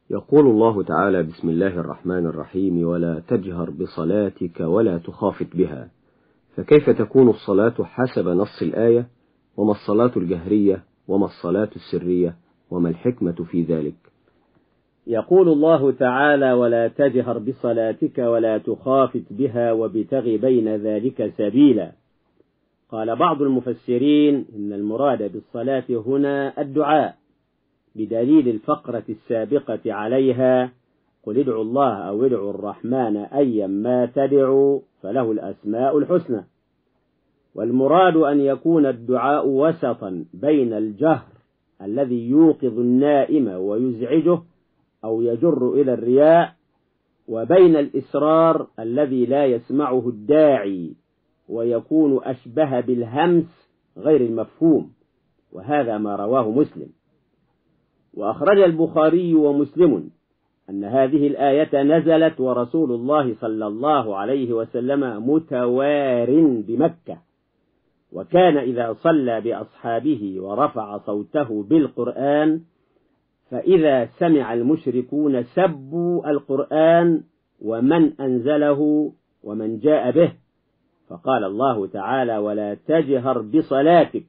يقول الله تعالى: بسم الله الرحمن الرحيم: ولا تجهر بصلاتك ولا تخافت بها. فكيف تكون الصلاة حسب نص الآية؟ وما الصلاة الجهرية؟ وما الصلاة السرية؟ وما الحكمة في ذلك؟ يقول الله تعالى: ولا تجهر بصلاتك ولا تخافت بها وابتغ بين ذلك سبيلا. قال بعض المفسرين إن المراد بالصلاة هنا الدعاء، بدليل الفقرة السابقة عليها: قل ادعوا الله أو ادعوا الرحمن أيا ما تدعوا فله الأسماء الحسنى. والمراد أن يكون الدعاء وسطا بين الجهر الذي يوقظ النائم ويزعجه أو يجر إلى الرياء، وبين الإسرار الذي لا يسمعه الداعي ويكون أشبه بالهمس غير المفهوم، وهذا ما رواه مسلم. وأخرج البخاري ومسلم أن هذه الآية نزلت ورسول الله صلى الله عليه وسلم متوار بمكة، وكان إذا صلى بأصحابه ورفع صوته بالقرآن فإذا سمع المشركون سبوا القرآن ومن أنزله ومن جاء به، فقال الله تعالى: ولا تجهر بصلاتك،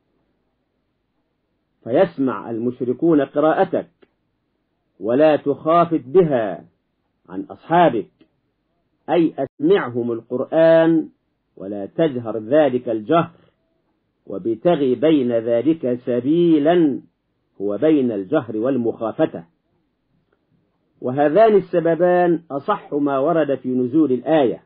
فيسمع المشركون قراءتك، ولا تخافت بها عن أصحابك، أي أسمعهم القرآن ولا تجهر ذلك الجهر، وابتغ بين ذلك سبيلا، هو بين الجهر والمخافة. وهذان السببان أصح ما ورد في نزول الآية.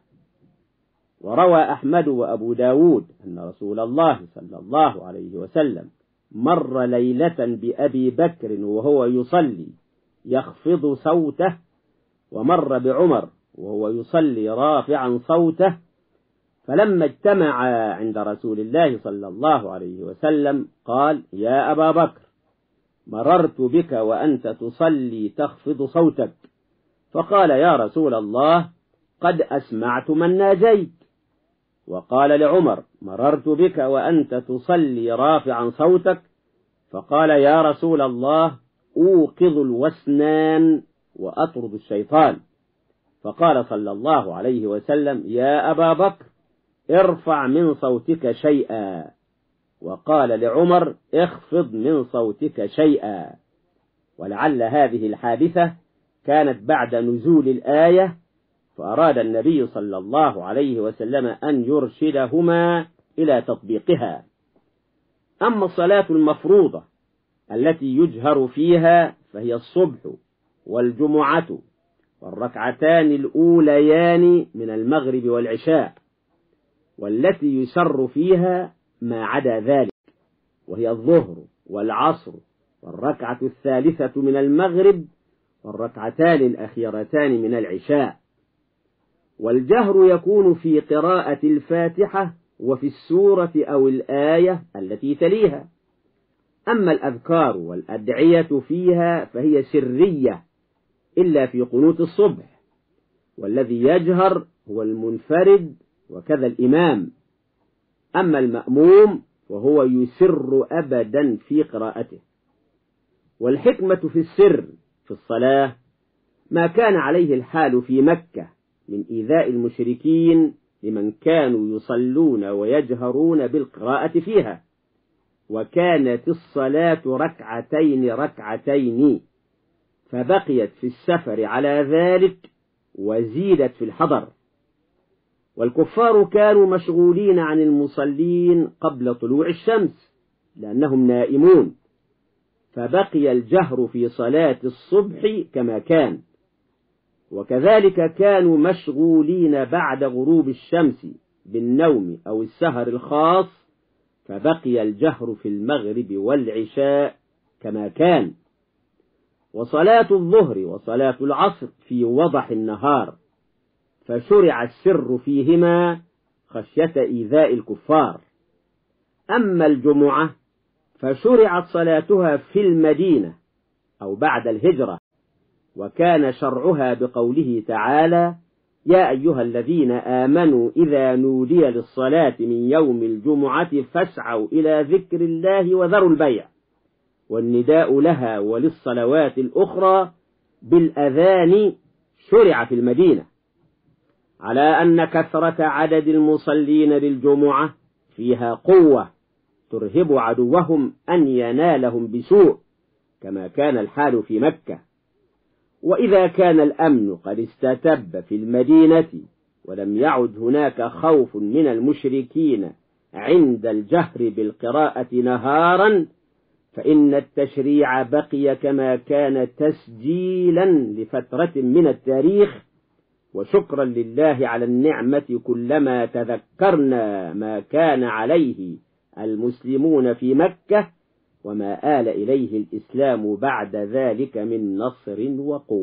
وروى أحمد وأبو داود أن رسول الله صلى الله عليه وسلم مر ليلة بأبي بكر وهو يصلي يخفض صوته، ومر بعمر وهو يصلي رافعا صوته، فلما اجتمعا عند رسول الله صلى الله عليه وسلم قال: يا أبا بكر، مررت بك وأنت تصلي تخفض صوتك، فقال: يا رسول الله، قد أسمعت من ناجيت. وقال لعمر: مررت بك وأنت تصلي رافعا صوتك، فقال: يا رسول الله، أوقظ الوسنان وأطرد الشيطان. فقال صلى الله عليه وسلم: يا أبا بكر، ارفع من صوتك شيئا. وقال لعمر: اخفض من صوتك شيئا. ولعل هذه الحادثة كانت بعد نزول الآية، فأراد النبي صلى الله عليه وسلم أن يرشدهما إلى تطبيقها. أما الصلاة المفروضة التي يجهر فيها فهي الصبح والجمعة والركعتان الأوليان من المغرب والعشاء، والتي يسر فيها ما عدا ذلك، وهي الظهر والعصر والركعة الثالثة من المغرب والركعتان الأخيرتان من العشاء. والجهر يكون في قراءة الفاتحة وفي السورة أو الآية التي تليها. أما الأذكار والأدعية فيها فهي سرية إلا في قنوت الصبح، والذي يجهر هو المنفرد وكذا الإمام. أما المأموم فهو يسر أبدا في قراءته. والحكمة في السر في الصلاة ما كان عليه الحال في مكة من إيذاء المشركين لمن كانوا يصلون ويجهرون بالقراءة فيها، وكانت الصلاة ركعتين ركعتين، فبقيت في السفر على ذلك وزيدت في الحضر. والكفار كانوا مشغولين عن المصلين قبل طلوع الشمس لأنهم نائمون، فبقي الجهر في صلاة الصبح كما كان. وكذلك كانوا مشغولين بعد غروب الشمس بالنوم أو السهر الخاص، فبقي الجهر في المغرب والعشاء كما كان. وصلاة الظهر وصلاة العصر في وضح النهار، فشرع السر فيهما خشية إيذاء الكفار. أما الجمعة فشرعت صلاتها في المدينة أو بعد الهجرة، وكان شرعها بقوله تعالى: يا أيها الذين آمنوا إذا نودي للصلاة من يوم الجمعة فاسعوا إلى ذكر الله وذروا البيع. والنداء لها وللصلوات الأخرى بالأذان شرع في المدينة، على أن كثرة عدد المصلين للجمعة فيها قوة ترهب عدوهم أن ينالهم بسوء، كما كان الحال في مكة. وإذا كان الأمن قد استتب في المدينة ولم يعد هناك خوف من المشركين عند الجهر بالقراءة نهارا، فإن التشريع بقي كما كان تسجيلا لفترة من التاريخ، وشكرا لله على النعمة كلما تذكرنا ما كان عليه المسلمون في مكة وما آل إليه الإسلام بعد ذلك من نصر وقوة.